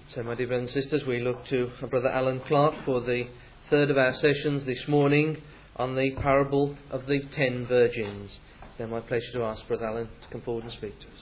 So, my dear brothers and sisters, we look to our brother Alan Clark for the third of our sessions this morning on the parable of the 10 virgins. It's now my pleasure to ask Brother Alan to come forward and speak to us.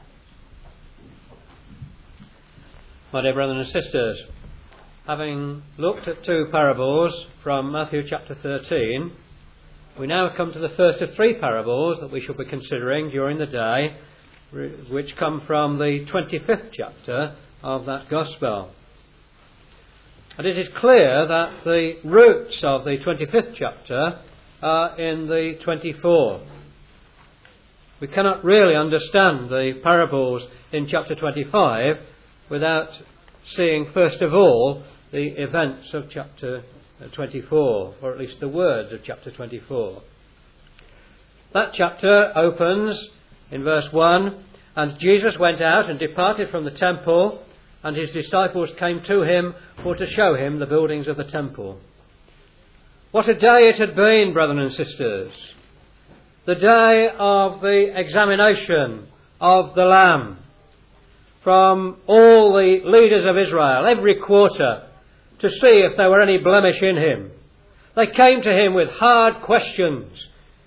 My dear brothers and sisters, having looked at two parables from Matthew chapter 13, we now come to the first of three parables that we shall be considering during the day, which come from the 25th chapter of that Gospel. And it is clear that the roots of the 25th chapter are in the 24th. We cannot really understand the parables in chapter 25 without seeing first of all the events of chapter 24, or at least the words of chapter 24. That chapter opens in verse 1, "And Jesus went out and departed from the temple, and his disciples came to him for to show him the buildings of the temple." What a day it had been, brothers and sisters. The day of the examination of the Lamb from all the leaders of Israel, every quarter, to see if there were any blemish in him. They came to him with hard questions.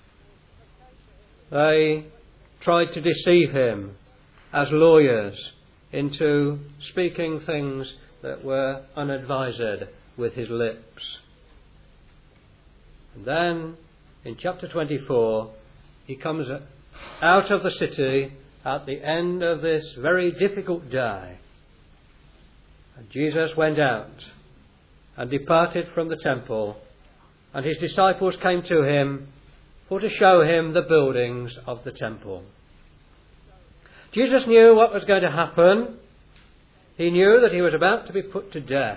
They tried to deceive him as lawyers into speaking things that were unadvised with his lips. And then, in chapter 24, he comes out of the city at the end of this very difficult day. And Jesus went out and departed from the temple, and his disciples came to him for to show him the buildings of the temple. Jesus knew what was going to happen. He knew that he was about to be put to death.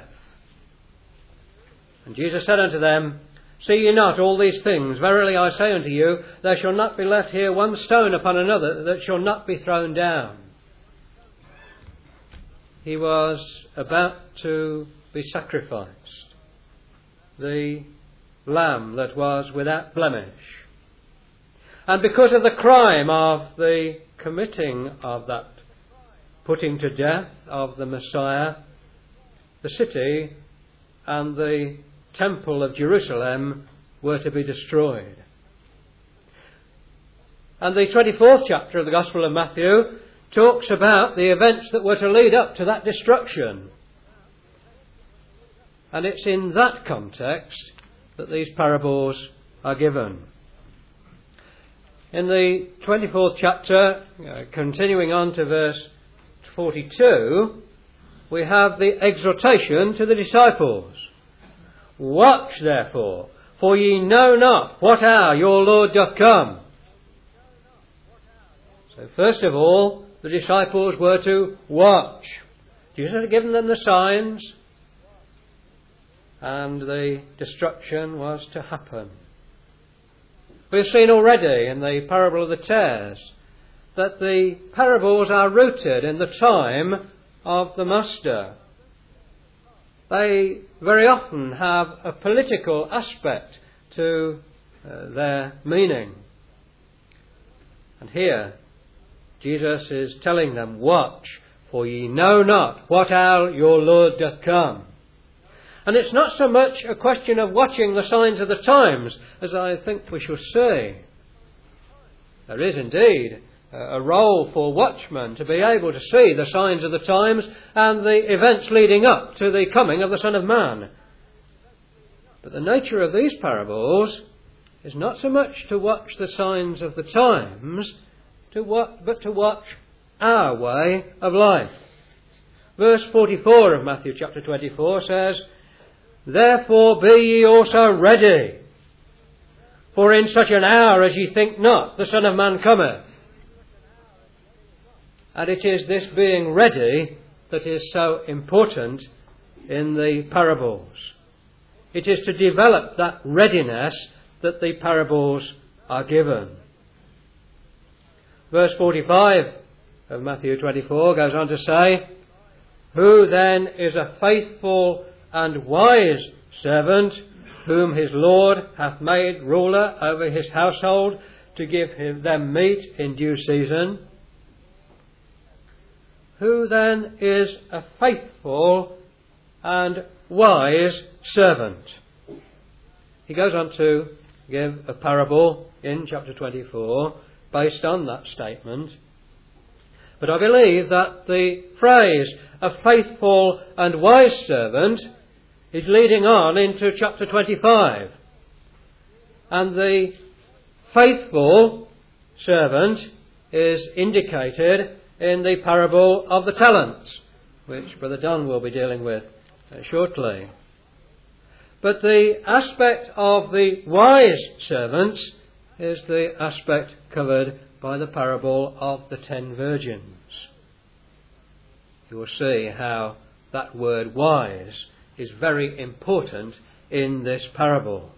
And Jesus said unto them, "See ye not all these things? Verily I say unto you, there shall not be left here one stone upon another that shall not be thrown down." He was about to be sacrificed, the lamb that was without blemish. And because of the crime of the committing of that putting to death of the Messiah, the city and the temple of Jerusalem were to be destroyed. And the 24th chapter of the Gospel of Matthew talks about the events that were to lead up to that destruction. And it's in that context that these parables are given. In the 24th chapter, continuing on to verse 42, we have the exhortation to the disciples. "Watch therefore, for ye know not what hour your Lord doth come." So first of all, the disciples were to watch. Jesus had given them the signs, and the destruction was to happen. We've seen already in the parable of the tares that the parables are rooted in the time of the Master. They very often have a political aspect to their meaning. And here, Jesus is telling them, "Watch, for ye know not what hour your Lord doth come." And it's not so much a question of watching the signs of the times, as I think we shall see. There is indeed a role for watchmen to be able to see the signs of the times and the events leading up to the coming of the Son of Man. But the nature of these parables is not so much to watch the signs of the times, but to watch our way of life. Verse 44 of Matthew chapter 24 says, "Therefore be ye also ready, for in such an hour as ye think not, the Son of Man cometh." And it is this being ready that is so important in the parables. It is to develop that readiness that the parables are given. Verse 45 of Matthew 24 goes on to say, "Who then is a faithful and wise servant, whom his Lord hath made ruler over his household, to give them meat in due season?" who then is a faithful and wise servant? He goes on to give a parable in chapter 24 based on that statement. But I believe that the phrase, a faithful and wise servant, is leading on into chapter 25. And the faithful servant is indicated in the parable of the talents, which Brother Don will be dealing with shortly. But the aspect of the wise servants is the aspect covered by the parable of the 10 virgins. You will see how that word wise is very important in this parable.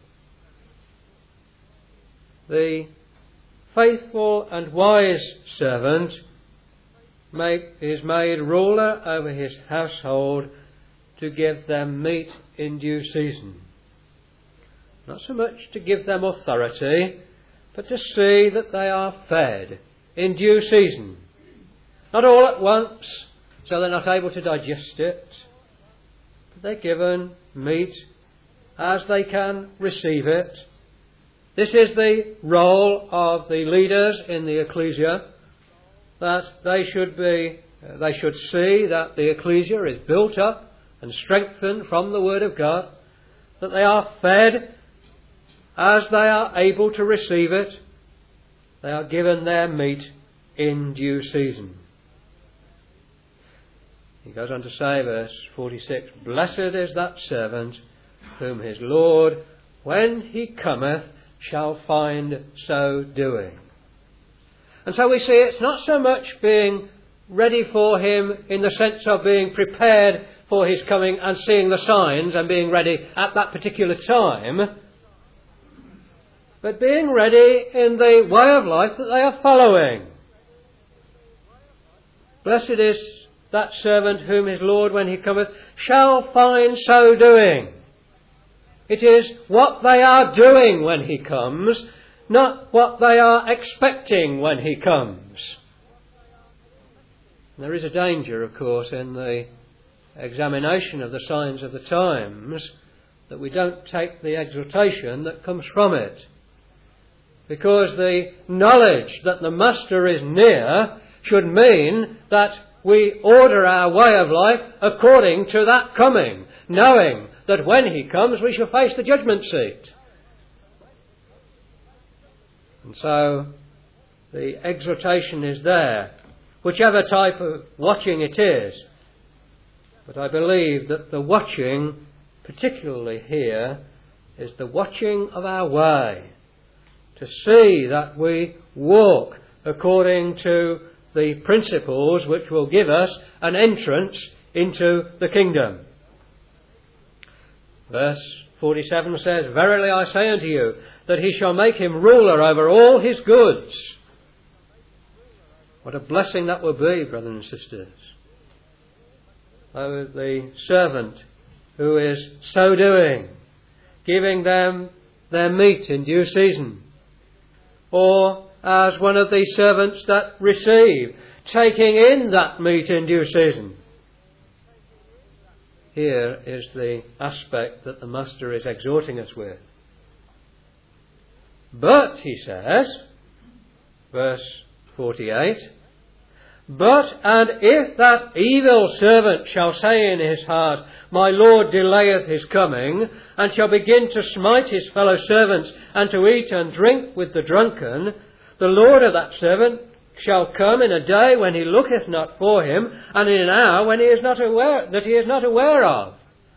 The faithful and wise servant is made ruler over his household to give them meat in due season. Not so much to give them authority, but to see that they are fed in due season. Not all at once, so they're not able to digest it, but they're given meat as they can receive it. This is the role of the leaders in the ecclesia, that they should see that the ecclesia is built up and strengthened from the Word of God, that they are fed as they are able to receive it. They are given their meat in due season. He goes on to say, verse 46, "Blessed is that servant whom his Lord, when he cometh, shall find so doing." And so we see it's not so much being ready for him in the sense of being prepared for his coming and seeing the signs and being ready at that particular time, but being ready in the way of life that they are following. Blessed is that servant whom his Lord, when he cometh, shall find so doing. It is what they are doing when he comes, not what they are expecting when he comes. There is a danger, of course, in the examination of the signs of the times, that we don't take the exhortation that comes from it. Because the knowledge that the Master is near should mean that we order our way of life according to that coming, knowing that when he comes we shall face the judgment seat. And so the exhortation is there, whichever type of watching it is. But I believe that the watching, particularly here, is the watching of our way, to see that we walk according to the principles which will give us an entrance into the kingdom. Verse 47 says, "Verily I say unto you, that he shall make him ruler over all his goods." What a blessing that will be, brothers and sisters. Oh, the servant who is so doing, giving them their meat in due season. Or as one of these servants that receive, taking in that meat in due season. Here is the aspect that the Master is exhorting us with. But, he says, verse 48, "But, and if that evil servant shall say in his heart, My Lord delayeth his coming, and shall begin to smite his fellow servants, and to eat and drink with the drunken, the Lord of that servant shall come in a day when he looketh not for him, and in an hour when he is not aware of."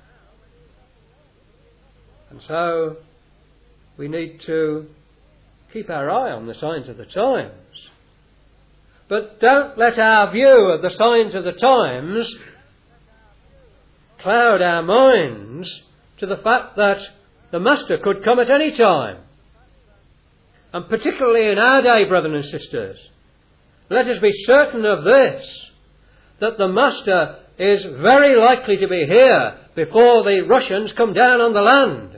And so we need to keep our eye on the signs of the times. But don't let our view of the signs of the times cloud our minds to the fact that the Master could come at any time. And particularly in our day, brothers and sisters, let us be certain of this, that the Master is very likely to be here before the Russians come down on the land.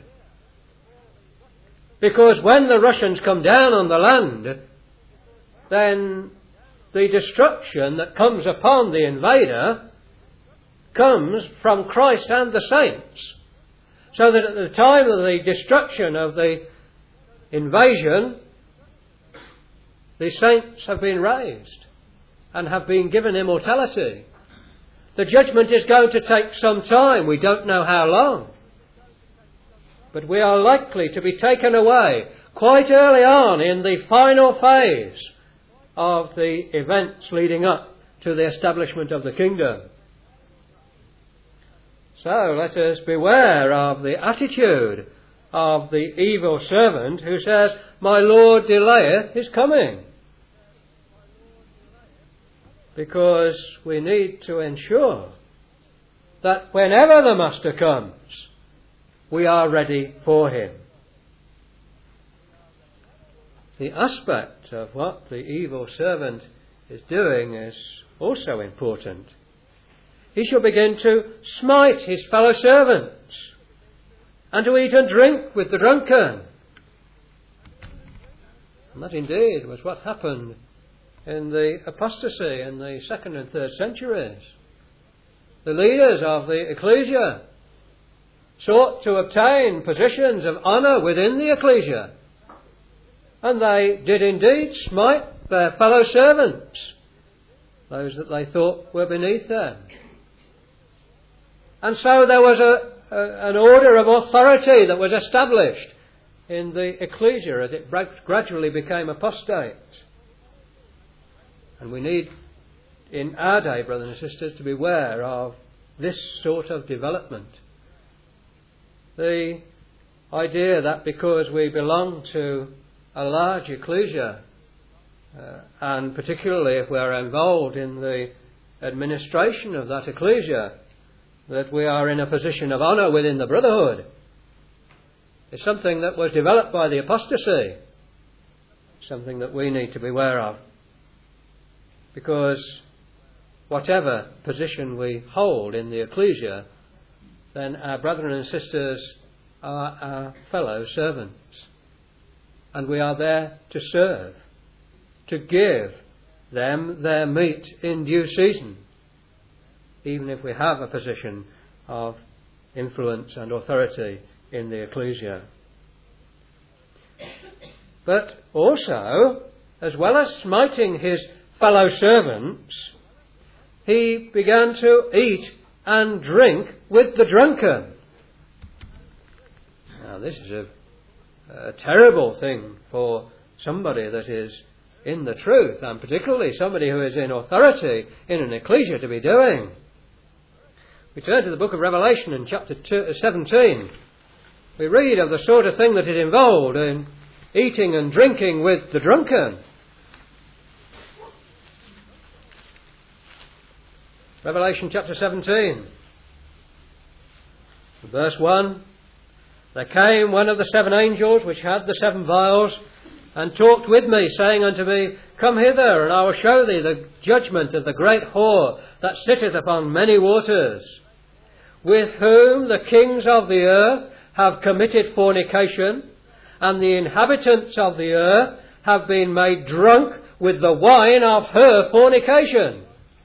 Because when the Russians come down on the land, then the destruction that comes upon the invader comes from Christ and the saints. So that at the time of the destruction of the invasion, the saints have been raised and have been given immortality. The judgment is going to take some time. We don't know how long. But we are likely to be taken away quite early on in the final phase of the events leading up to the establishment of the kingdom. So let us beware of the attitude of the evil servant who says, "My Lord delayeth his coming." Because we need to ensure that whenever the Master comes, we are ready for him. The aspect of what the evil servant is doing is also important. He shall begin to smite his fellow servants and to eat and drink with the drunken. And that indeed was what happened in the apostasy in the 2nd and 3rd centuries. The leaders of the ecclesia sought to obtain positions of honour within the ecclesia, and they did indeed smite their fellow servants, those that they thought were beneath them. And so there was an order of authority that was established in the ecclesia as it gradually became apostate. And we need, in our day, brothers and sisters, to beware of this sort of development. The idea that because we belong to a large ecclesia, and particularly if we are involved in the administration of that ecclesia, that we are in a position of honour within the brotherhood, is something that was developed by the apostasy, something that we need to beware of. Because whatever position we hold in the ecclesia, then our brethren and sisters are our fellow servants. And we are there to serve, to give them their meat in due season, even if we have a position of influence and authority in the ecclesia. But also, as well as smiting his fellow servants, he began to eat and drink with the drunken. Now this is a terrible thing for somebody that is in the truth, and particularly somebody who is in authority in an ecclesia, to be doing. We turn to the book of Revelation in chapter 17. We read of the sort of thing that is involved in eating and drinking with the drunken. Revelation chapter 17, verse 1. There came one of the 7 angels which had the 7 vials, and talked with me, saying unto me, Come hither, and I will show thee the judgment of the great whore that sitteth upon many waters, with whom the kings of the earth have committed fornication, and the inhabitants of the earth have been made drunk with the wine of her fornication.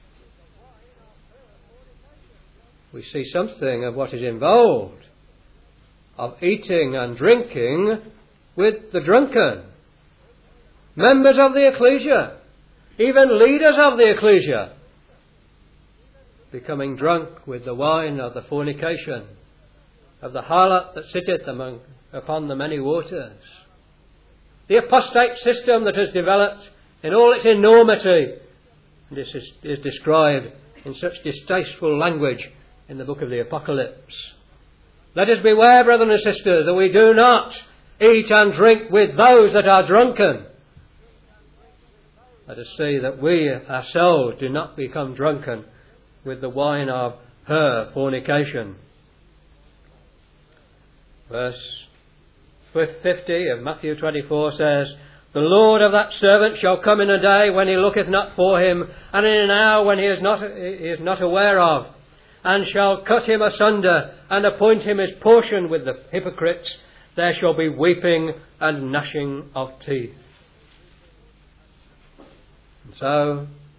We see something of what is involved, of eating and drinking with the drunken. Members of the ecclesia, even leaders of the ecclesia, becoming drunk with the wine of the fornication, of the harlot that sitteth upon the many waters. The apostate system that has developed in all its enormity, and this is described in such distasteful language in the book of the Apocalypse. Let us beware, brothers and sisters, that we do not eat and drink with those that are drunken. Let us see that we ourselves do not become drunken with the wine of her fornication. Verse 50 of Matthew 24 says, The Lord of that servant shall come in a day when he looketh not for him, and in an hour when he is not aware of, and shall cut him asunder, and appoint him his portion with the hypocrites. There shall be weeping and gnashing of teeth. And so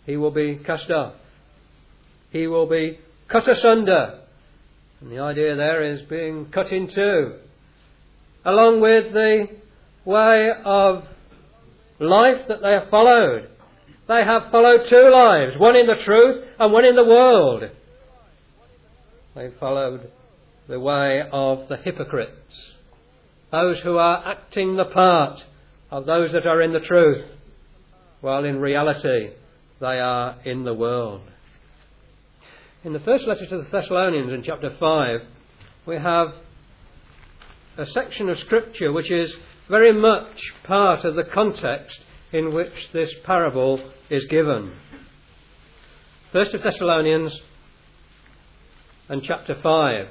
he will be cast off. He will be cut asunder. And the idea there is being cut in two. Along with the way of life that they have followed. They have followed two lives, one in the truth and one in the world. They followed the way of the hypocrites, those who are acting the part of those that are in the truth, while in reality they are in the world. In the first letter to the Thessalonians in chapter 5, we have a section of Scripture which is very much part of the context in which this parable is given. First of Thessalonians and chapter 5.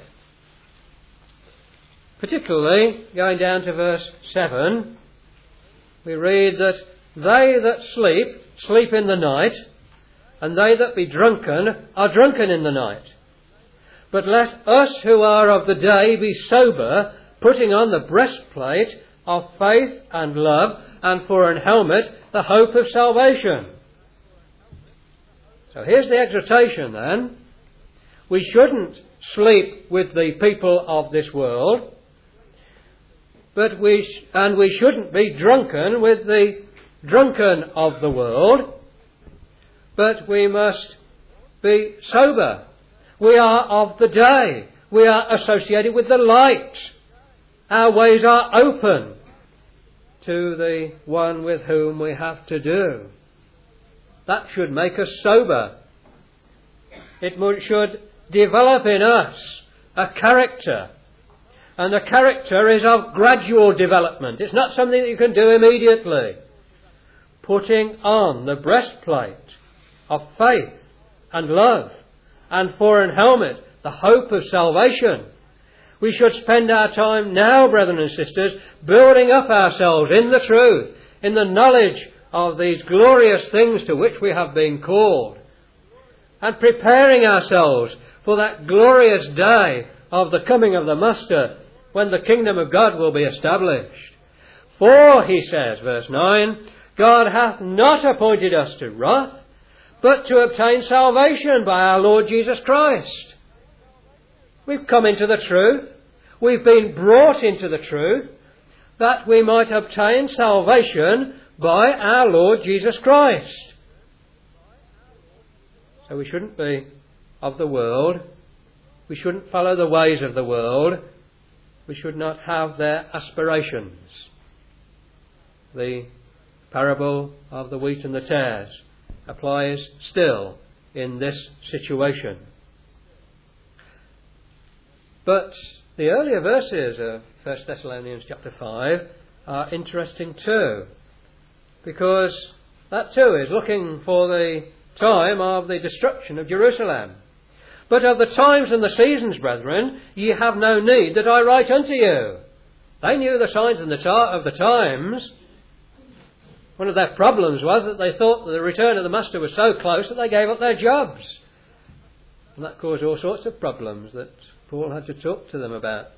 Particularly, going down to verse 7, we read that they that sleep, sleep in the night, and they that be drunken are drunken in the night. But let us who are of the day be sober, putting on the breastplate of faith and love, and for an helmet the hope of salvation. So here's the exhortation then. We shouldn't sleep with the people of this world, but we shouldn't be drunken with the drunken of the world, but we must be sober. We are of the day. We are associated with the light. Our ways are open to the one with whom we have to do. That should make us sober. It should develop in us a character. And the character is of gradual development. It's not something that you can do immediately. Putting on the breastplate of faith and love, and for an helmet the hope of salvation. We should spend our time now, brethren and sisters, building up ourselves in the truth, in the knowledge of these glorious things to which we have been called, and preparing ourselves for that glorious day of the coming of the Master, when the kingdom of God will be established. For, he says, verse 9, God hath not appointed us to wrath, but to obtain salvation by our Lord Jesus Christ. We've come into the truth. We've been brought into the truth that we might obtain salvation by our Lord Jesus Christ. So we shouldn't be of the world. We shouldn't follow the ways of the world. We should not have their aspirations. The parable of the wheat and the tares applies still in this situation. But the earlier verses of 1 Thessalonians chapter 5 are interesting too, because that too is looking for the time of the destruction of Jerusalem. But of the times and the seasons, brethren, ye have no need that I write unto you. They knew the signs and of the times. One of their problems was that they thought that the return of the Master was so close that they gave up their jobs. And that caused all sorts of problems that Paul had to talk to them about.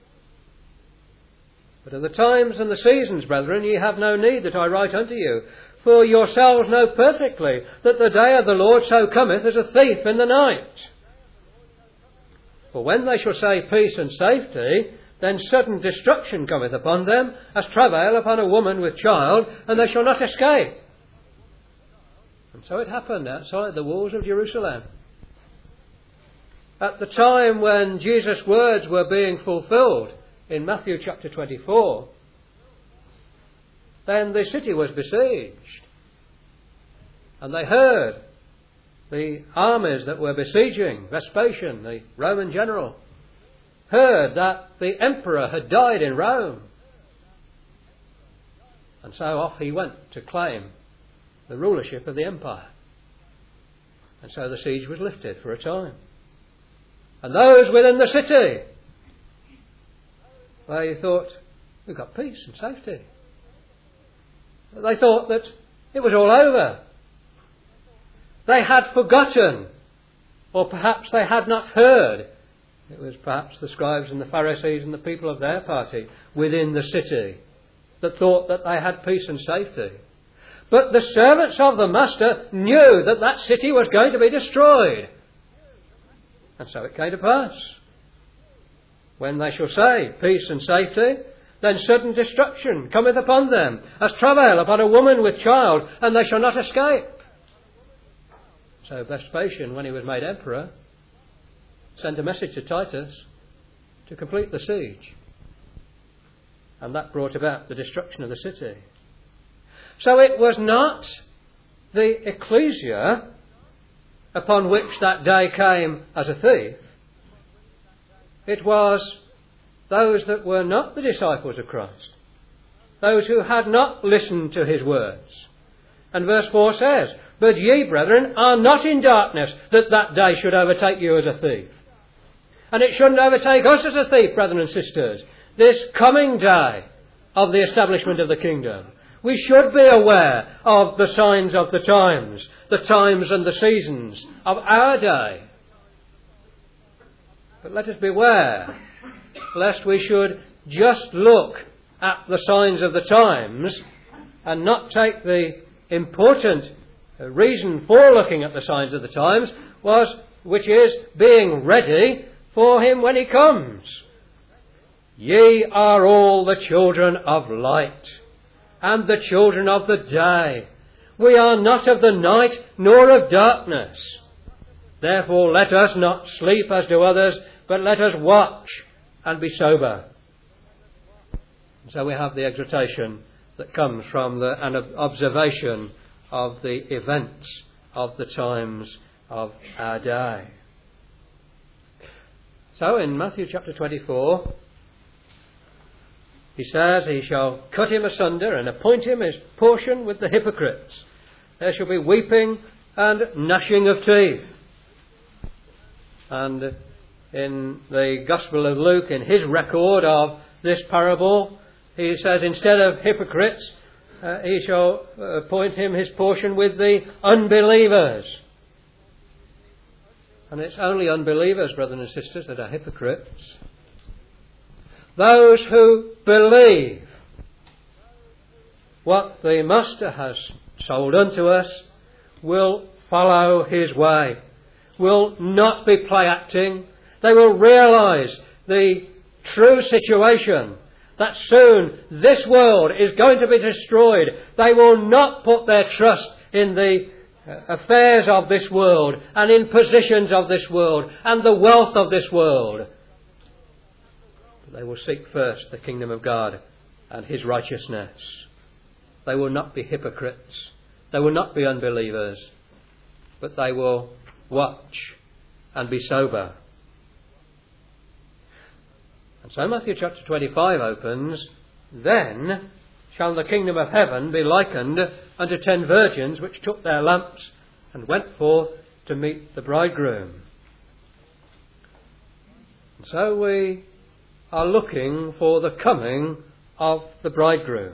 But of the times and the seasons, brethren, ye have no need that I write unto you. For yourselves know perfectly that the day of the Lord so cometh as a thief in the night. For when they shall say peace and safety, then sudden destruction cometh upon them, as travail upon a woman with child, and they shall not escape. And so it happened outside the walls of Jerusalem. At the time when Jesus' words were being fulfilled in Matthew chapter 24, then the city was besieged. And they heard the armies that were besieging, Vespasian, the Roman general, heard that the emperor had died in Rome. And so off he went to claim the rulership of the empire. And so the siege was lifted for a time. And those within the city, they thought, we've got peace and safety. They thought that it was all over. They had forgotten, or perhaps they had not heard. It was perhaps the scribes and the Pharisees and the people of their party within the city that thought that they had peace and safety. But the servants of the master knew that that city was going to be destroyed. And so it came to pass. When they shall say, peace and safety, then sudden destruction cometh upon them, as travail upon a woman with child, and they shall not escape. So Vespasian, when he was made emperor, sent a message to Titus to complete the siege. And that brought about the destruction of the city. So it was not the ecclesia upon which that day came as a thief. It was those that were not the disciples of Christ, those who had not listened to his words. And verse 4 says, but ye, brethren, are not in darkness, that day should overtake you as a thief. And it shouldn't overtake us as a thief, brethren and sisters, this coming day of the establishment of the kingdom. We should be aware of the signs of the times and the seasons of our day. But let us beware, lest we should just look at the signs of the times and not take the important reason for looking at the signs of the times, which is being ready for him when he comes. Ye are all the children of light, and the children of the day. We are not of the night, nor of darkness. Therefore let us not sleep as do others, but let us watch and be sober. So we have the exhortation that comes from an observation of the events of the times of our day. So in Matthew chapter 24, he says, he shall cut him asunder and appoint him his portion with the hypocrites. There shall be weeping and gnashing of teeth. And in the Gospel of Luke, in his record of this parable, he says instead of hypocrites, he shall appoint him his portion with the unbelievers. And it's only unbelievers, brothers and sisters, that are hypocrites. Those who believe what the Master has sold unto us will follow his way, will not be play acting. They will realise the true situation, that soon this world is going to be destroyed. They will not put their trust in the affairs of this world and in positions of this world and the wealth of this world. But they will seek first the kingdom of God and his righteousness. They will not be hypocrites. They will not be unbelievers. But they will watch and be sober. And so Matthew chapter 25 opens, then shall the kingdom of heaven be likened unto 10 virgins which took their lamps and went forth to meet the bridegroom. And so we are looking for the coming of the bridegroom.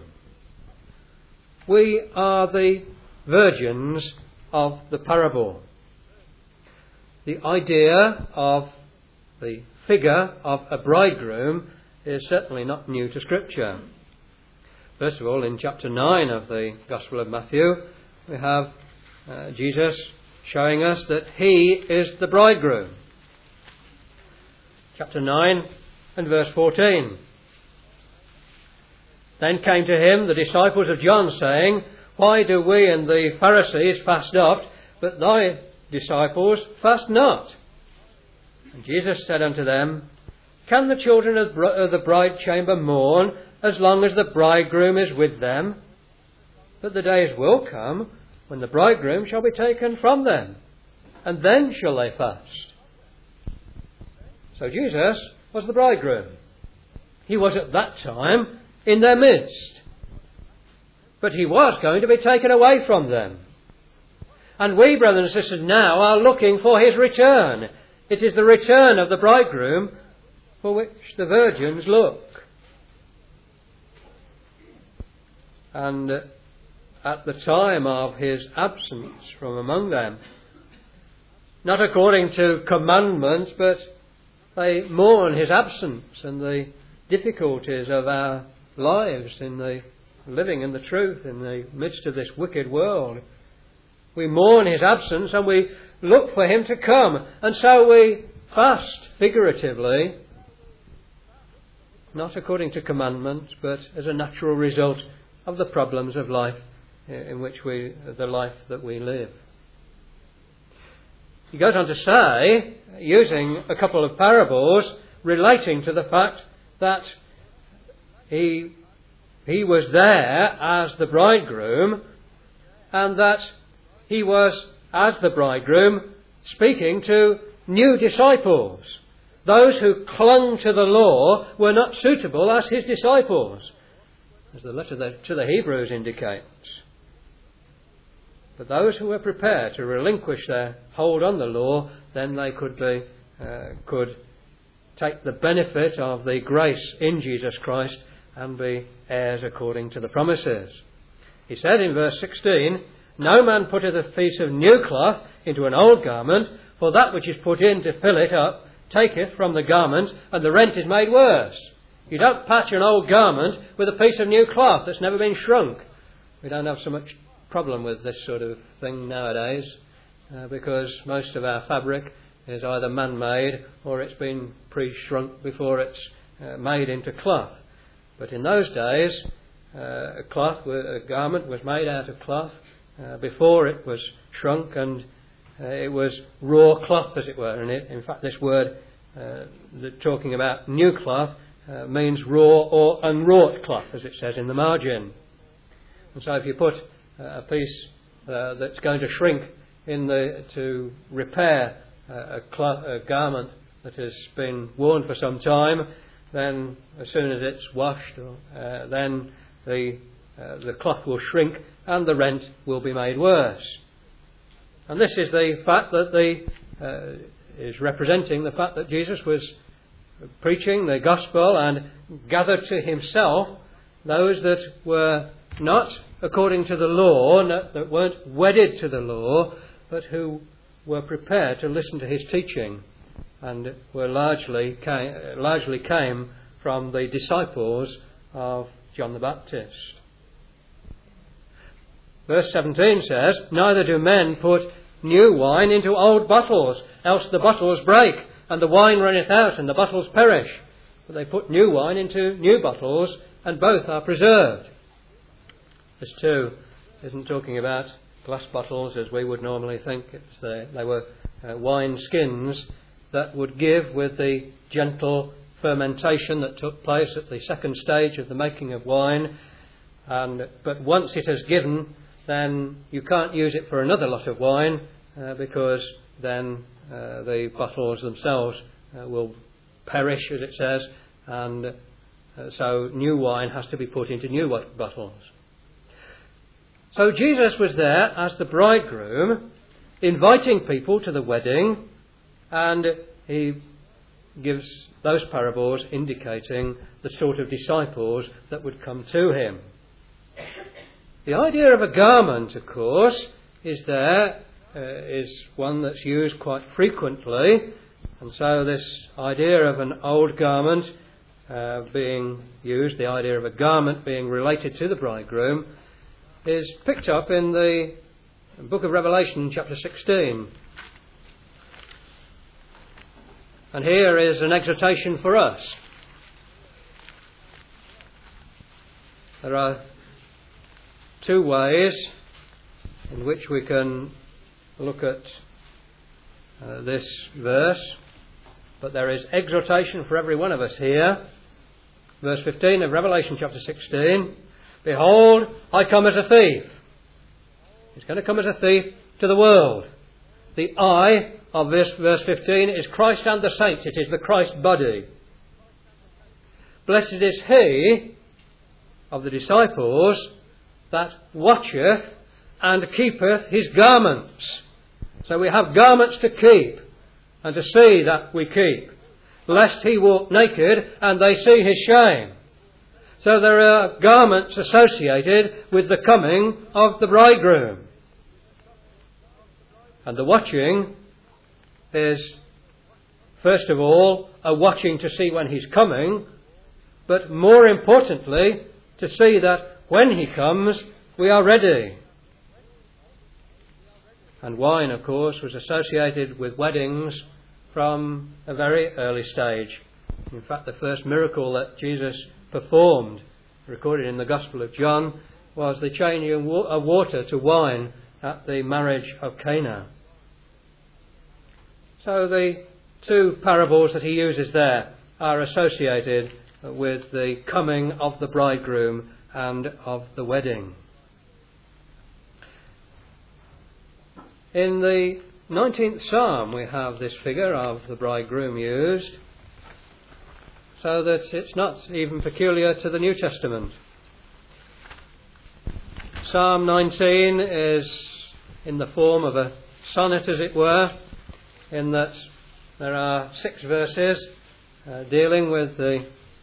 We are the virgins of the parable. The idea of the figure of a bridegroom is certainly not new to Scripture. First of all, in chapter 9 of the Gospel of Matthew, we have Jesus showing us that he is the bridegroom. Chapter 9 and verse 14. Then came to him the disciples of John, saying, why do we and the Pharisees fast oft, but thy disciples fast not? And Jesus said unto them, can the children of the bride chamber mourn as long as the bridegroom is with them? But the days will come when the bridegroom shall be taken from them, and then shall they fast. So Jesus was the bridegroom. He was at that time in their midst. But he was going to be taken away from them. And we, brothers and sisters, now are looking for his return. It is the return of the bridegroom for which the virgins look. And at the time of his absence from among them, not according to commandments, but they mourn his absence and the difficulties of our lives in the living in the truth in the midst of this wicked world. We mourn his absence and we look for him to come. And so we fast figuratively, not according to commandment, but as a natural result of the problems of life in which the life that we live. He goes on to say, using a couple of parables, relating to the fact that he was there as the bridegroom, and that he was, as the bridegroom, speaking to new disciples. Those who clung to the law were not suitable as his disciples, as the letter to the Hebrews indicates. But those who were prepared to relinquish their hold on the law, then they could take the benefit of the grace in Jesus Christ and be heirs according to the promises. He said in verse 16, "No man putteth a piece of new cloth into an old garment, for that which is put in to fill it up taketh from the garment, and the rent is made worse." You don't patch an old garment with a piece of new cloth that's never been shrunk. We don't have so much problem with this sort of thing nowadays, because most of our fabric is either man-made or it's been pre-shrunk before it's made into cloth. But in those days, a garment was made out of cloth before it was shrunk, and it was raw cloth, as it were. And in fact, this word, talking about new cloth, means raw or unwrought cloth, as it says in the margin. And so if you put a piece that's going to shrink to repair a garment that has been worn for some time, then as soon as it's washed, then the cloth will shrink and the rent will be made worse. And this is the fact that is representing the fact that Jesus was preaching the gospel and gathered to himself those that were not according to the law, that weren't wedded to the law, but who were prepared to listen to his teaching, and were largely came from the disciples of John the Baptist. Verse 17 says, "Neither do men put new wine into old bottles, else the bottles break, and the wine runneth out, and the bottles perish. But they put new wine into new bottles, and both are preserved." This too isn't talking about glass bottles as we would normally think. They were wine skins that would give with the gentle fermentation that took place at the second stage of the making of wine. But once it has given, then you can't use it for another lot of wine, because then the bottles themselves will perish, as it says, and so new wine has to be put into new bottles. So Jesus was there as the bridegroom, inviting people to the wedding, and he gives those parables indicating the sort of disciples that would come to him. The idea of a garment, of course, is one that's used quite frequently, and so this idea of an old garment being used, the idea of a garment being related to the bridegroom, is picked up in the book of Revelation, chapter 16. And here is an exhortation for us. There are two ways in which we can look at this verse, but there is exhortation for every one of us here. Verse 15 of Revelation chapter 16, "Behold, I come as a thief." He's going to come as a thief to the world. The I of this verse 15 is Christ and the saints. It is the Christ body. "Blessed is he of the disciples that watcheth and keepeth his garments." So we have garments to keep and to see that we keep, lest he walk naked and they see his shame. So there are garments associated with the coming of the bridegroom. And the watching is, first of all, a watching to see when he's coming, but more importantly, to see that when he comes, we are ready. And wine, of course, was associated with weddings from a very early stage. In fact, the first miracle that Jesus performed, recorded in the Gospel of John, was the changing of water to wine at the marriage of Cana. So the two parables that he uses there are associated with the coming of the bridegroom and of the wedding. In the 19th Psalm we have this figure of the bridegroom used, so that it's not even peculiar to the New Testament. Psalm 19 is in the form of a sonnet, as it were, in that there are 6 verses dealing with the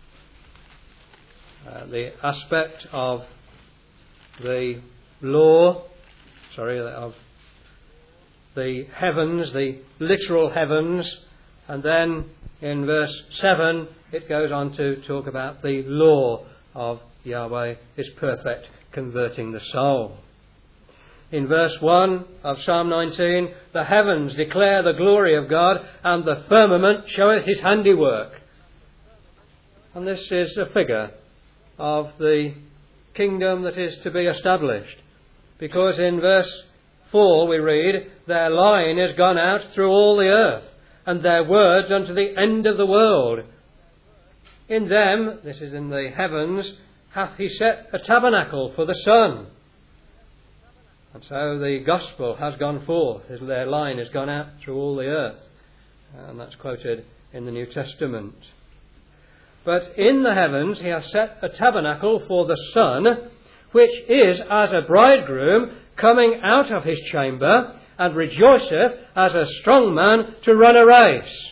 aspect of the law, of the heavens, the literal heavens, and then in verse 7 it goes on to talk about the law of Yahweh is perfect, converting the soul. In verse 1 of Psalm 19, the heavens declare the glory of God, and the firmament showeth his handiwork. And this is a figure of the kingdom that is to be established, because in verse 4 we read, their line is gone out through all the earth, and their words unto the end of the world. In them, this is in the heavens, hath he set a tabernacle for the sun. And so the gospel has gone forth, their line has gone out through all the earth. And that's quoted in the New Testament. But in the heavens he has set a tabernacle for the sun, which is as a bridegroom coming out of his chamber, and rejoiceth as a strong man to run a race.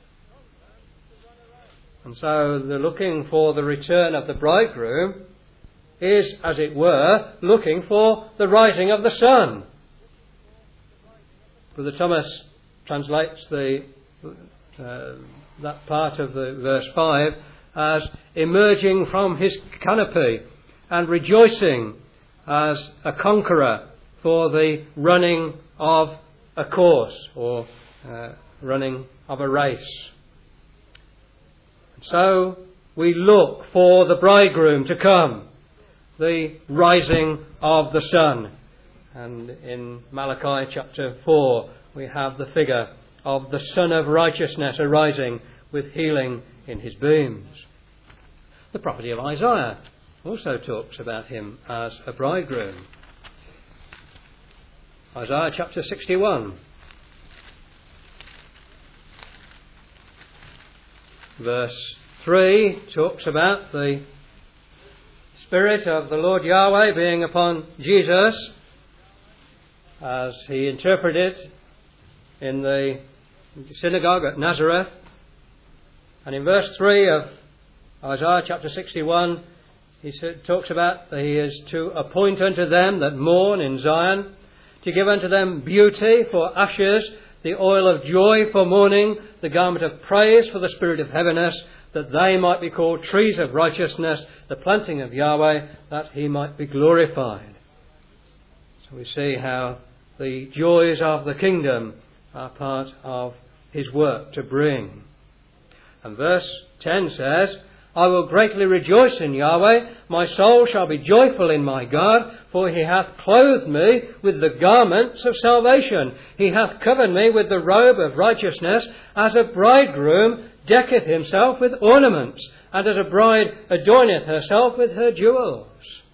And so the looking for the return of the bridegroom is, as it were, looking for the rising of the sun. Brother Thomas translates that part of the verse 5 as emerging from his canopy and rejoicing as a conqueror for the running of a course or running of a race. So we look for the bridegroom to come, the rising of the sun. And in Malachi chapter 4 we have the figure of the Son of Righteousness arising with healing in his beams. The prophet of Isaiah also talks about him as a bridegroom. Isaiah chapter 61, verse 3 talks about the Spirit of the Lord Yahweh being upon Jesus, as he interpreted in the synagogue at Nazareth. And in verse 3 of Isaiah chapter 61, he talks about that he is to appoint unto them that mourn in Zion, to give unto them beauty for ashes, the oil of joy for mourning, the garment of praise for the spirit of heaviness, that they might be called trees of righteousness, the planting of Yahweh, that he might be glorified. So we see how the joys of the kingdom are part of his work to bring. And verse 10 says, I will greatly rejoice in Yahweh, my soul shall be joyful in my God, for he hath clothed me with the garments of salvation. He hath covered me with the robe of righteousness, as a bridegroom decketh himself with ornaments, and as a bride adorneth herself with her jewels.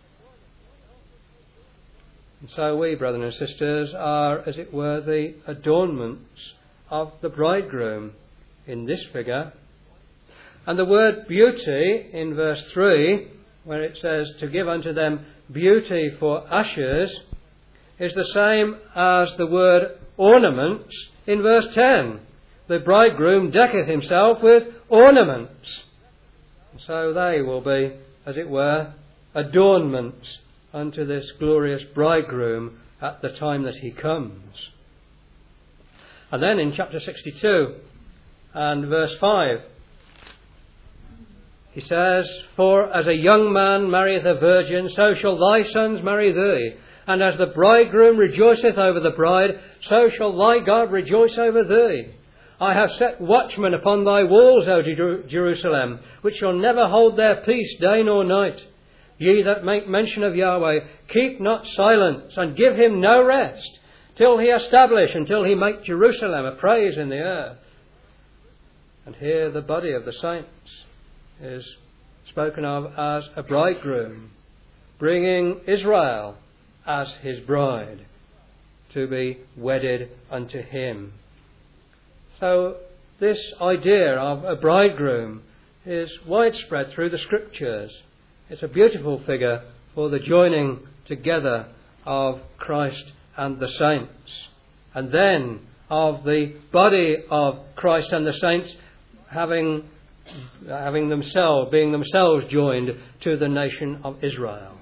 And so we, brothers and sisters, are, as it were, the adornments of the bridegroom in this figure. And the word beauty in verse 3, where it says to give unto them beauty for ashes, is the same as the word ornaments in verse 10. The bridegroom decketh himself with ornaments. So they will be, as it were, adornments unto this glorious bridegroom at the time that he comes. And then in chapter 62 and verse 5, He says, "For as a young man marrieth a virgin, so shall thy sons marry thee. And as the bridegroom rejoiceth over the bride, so shall thy God rejoice over thee. I have set watchmen upon thy walls, O Jerusalem, which shall never hold their peace day nor night. Ye that make mention of Yahweh, keep not silence, and give him no rest, till he establish, until he make Jerusalem a praise in the earth." And here the body of the saints is spoken of as a bridegroom, bringing Israel as his bride to be wedded unto him. So this idea of a bridegroom is widespread through the Scriptures. It's a beautiful figure for the joining together of Christ and the saints, and then of the body of Christ and the saints being themselves joined to the nation of Israel.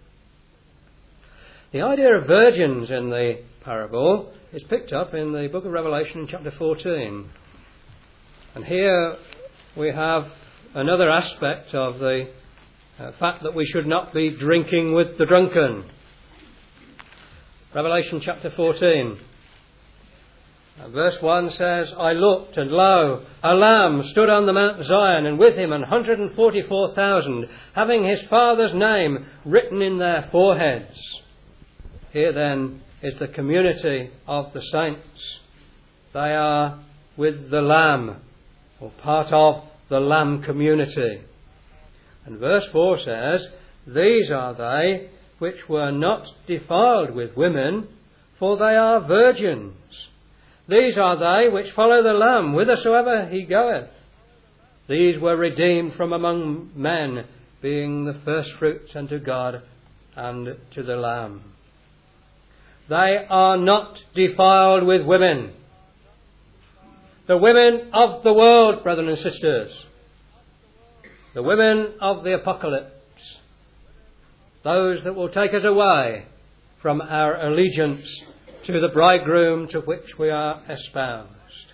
The idea of virgins in the parable is picked up in the book of Revelation, chapter 14. And here we have another aspect of the fact that we should not be drinking with the drunken. Revelation chapter 14. Verse 1 says, "I looked, and lo, a Lamb stood on the Mount Zion, and with him 144,000, having his Father's name written in their foreheads." Here then is the community of the saints. They are with the Lamb, or part of the Lamb community. And verse 4 says, "These are they which were not defiled with women, for they are virgins. These are they which follow the Lamb whithersoever he goeth. These were redeemed from among men, being the firstfruits unto God and to the Lamb." They are not defiled with women. The women of the world, brethren and sisters. The women of the apocalypse. Those that will take us away from our allegiance to the bridegroom to which we are espoused.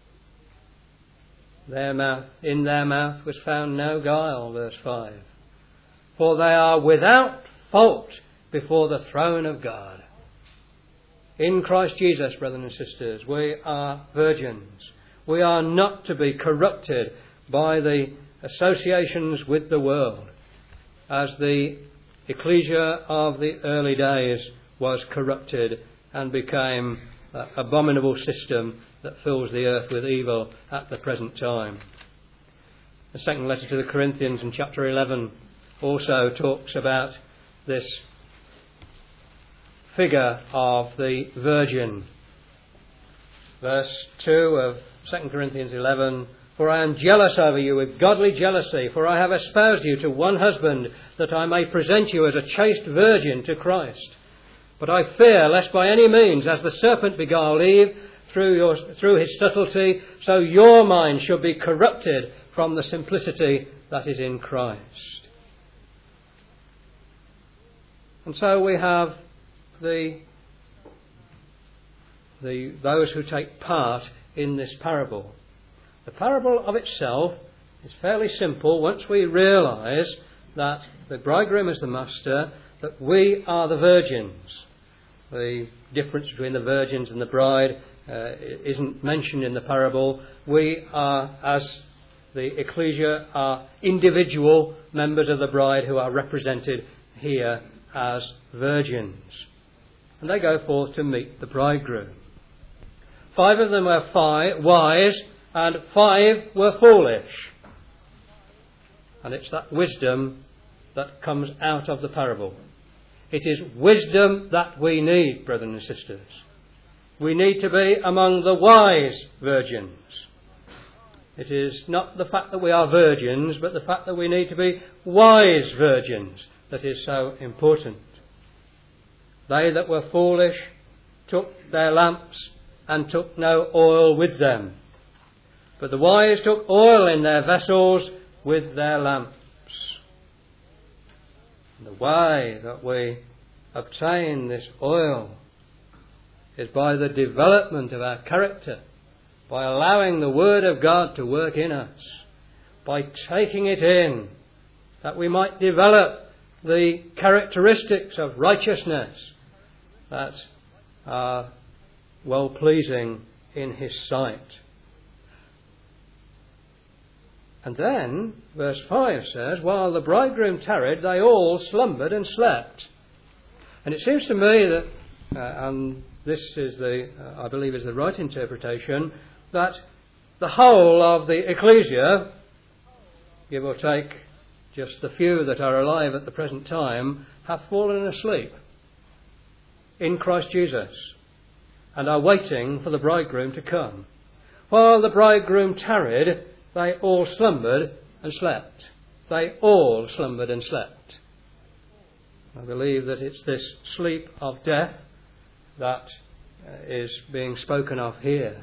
In their mouth was found no guile, verse 5. For they are without fault before the throne of God. In Christ Jesus, brethren and sisters, we are virgins. We are not to be corrupted by the associations with the world, as the ecclesia of the early days was corrupted and became an abominable system that fills the earth with evil at the present time. The second letter to the Corinthians in chapter 11 also talks about this figure of the virgin. Verse 2 of 2 Corinthians 11, "For I am jealous over you with godly jealousy, for I have espoused you to one husband, that I may present you as a chaste virgin to Christ. But I fear lest by any means, as the serpent beguiled Eve through his subtlety, so your mind should be corrupted from the simplicity that is in Christ." And so we have those who take part in this parable. The parable of itself is fairly simple once we realise that the bridegroom is the master, that we are the virgins. The difference between the virgins and the bride isn't mentioned in the parable. We are, as the ecclesia, are individual members of the bride who are represented here as virgins. And they go forth to meet the bridegroom. 5 of them were wise and 5 were foolish. And it's that wisdom that comes out of the parable. It is wisdom that we need, brethren and sisters. We need to be among the wise virgins. It is not the fact that we are virgins, but the fact that we need to be wise virgins that is so important. They that were foolish took their lamps and took no oil with them. But the wise took oil in their vessels with their lamps. And the way that we obtain this oil is by the development of our character, by allowing the Word of God to work in us, by taking it in, that we might develop the characteristics of righteousness that are well-pleasing in his sight. And then, verse 5 says, while the bridegroom tarried, they all slumbered and slept. And it seems to me that, and this is I believe is the right interpretation, that the whole of the ecclesia, give or take just the few that are alive at the present time, have fallen asleep in Christ Jesus and are waiting for the bridegroom to come. While the bridegroom tarried, they all slumbered and slept. They all slumbered and slept. I believe that it's this sleep of death that is being spoken of here.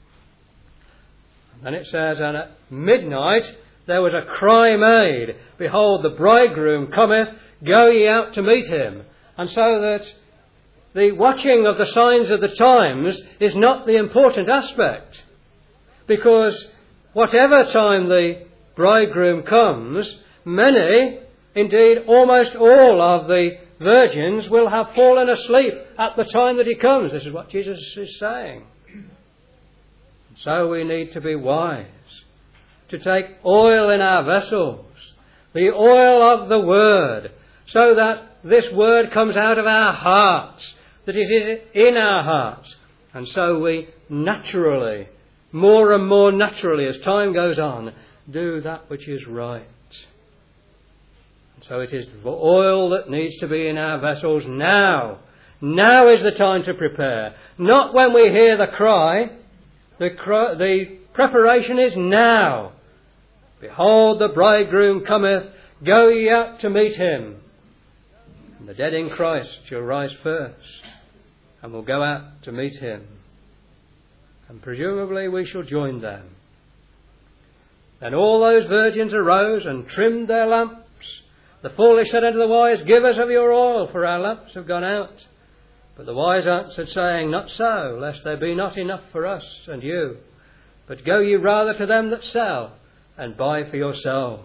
And it says, and at midnight there was a cry made, behold, the bridegroom cometh, go ye out to meet him. And so that the watching of the signs of the times is not the important aspect, because whatever time the bridegroom comes, many, indeed almost all of the virgins will have fallen asleep at the time that he comes. This is what Jesus is saying. So we need to be wise, to take oil in our vessels, the oil of the Word, so that this Word comes out of our hearts, that it is in our hearts. And so we naturally, more and more naturally as time goes on, do that which is right. And so it is the oil that needs to be in our vessels now. Now is the time to prepare. Not when we hear the cry. The preparation is now. Behold, the bridegroom cometh, go ye out to meet him. And the dead in Christ shall rise first, and will go out to meet him. And presumably we shall join them. Then all those virgins arose and trimmed their lamps. The foolish said unto the wise, give us of your oil, for our lamps have gone out. But the wise answered, saying, not so, lest there be not enough for us and you. But go ye rather to them that sell, and buy for yourselves.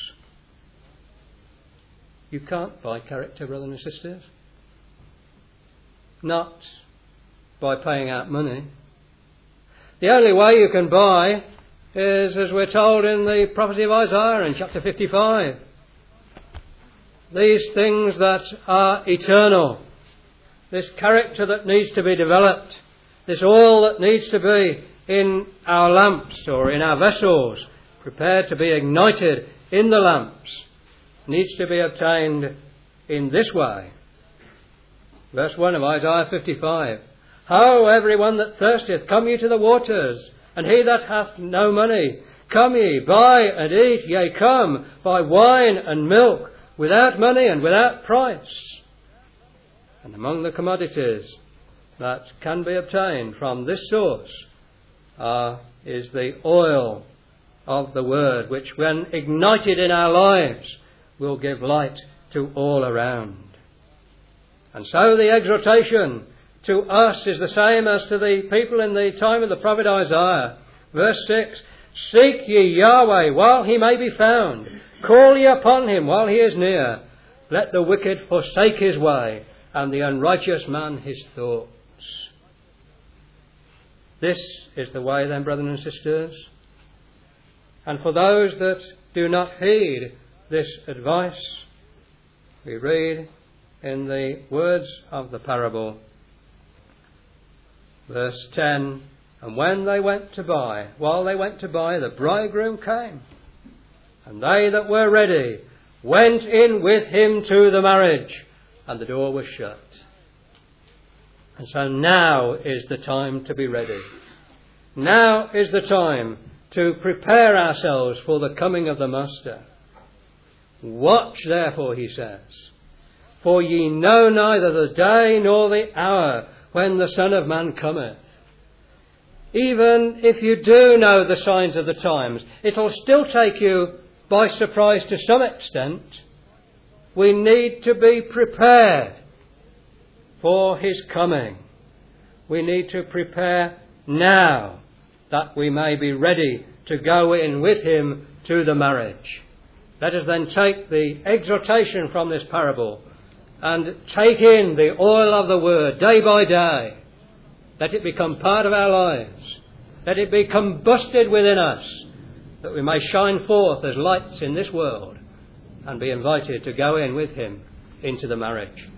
You can't buy character, brothers and sisters. Not by paying out money. The only way you can buy is, as we're told in the prophecy of Isaiah in chapter 55. These things that are eternal, this character that needs to be developed, this oil that needs to be in our lamps or in our vessels, prepared to be ignited in the lamps, needs to be obtained in this way. Verse 1 of Isaiah 55. Ho, every one that thirsteth, come ye to the waters, and he that hath no money, come ye, buy and eat, yea, come, buy wine and milk, without money and without price. And among the commodities that can be obtained from this source is the oil of the Word, which when ignited in our lives will give light to all around. And so the exhortation to us is the same as to the people in the time of the prophet Isaiah. Verse 6, seek ye Yahweh while he may be found. Call ye upon him while he is near. Let the wicked forsake his way, and the unrighteous man his thoughts. This is the way then, brothers and sisters. And for those that do not heed this advice, we read in the words of the parable, verse 10, and when they went to buy, while they went to buy, the bridegroom came, and they that were ready went in with him to the marriage, and the door was shut. And so now is the time to be ready. Now is the time to prepare ourselves for the coming of the Master. Watch therefore, he says, for ye know neither the day nor the hour when the Son of Man cometh. Even if you do know the signs of the times, it'll still take you by surprise to some extent. We need to be prepared for his coming. We need to prepare now that we may be ready to go in with him to the marriage. Let us then take the exhortation from this parable and take in the oil of the word day by day. Let it become part of our lives. Let it be combusted within us, that we may shine forth as lights in this world and be invited to go in with him into the marriage.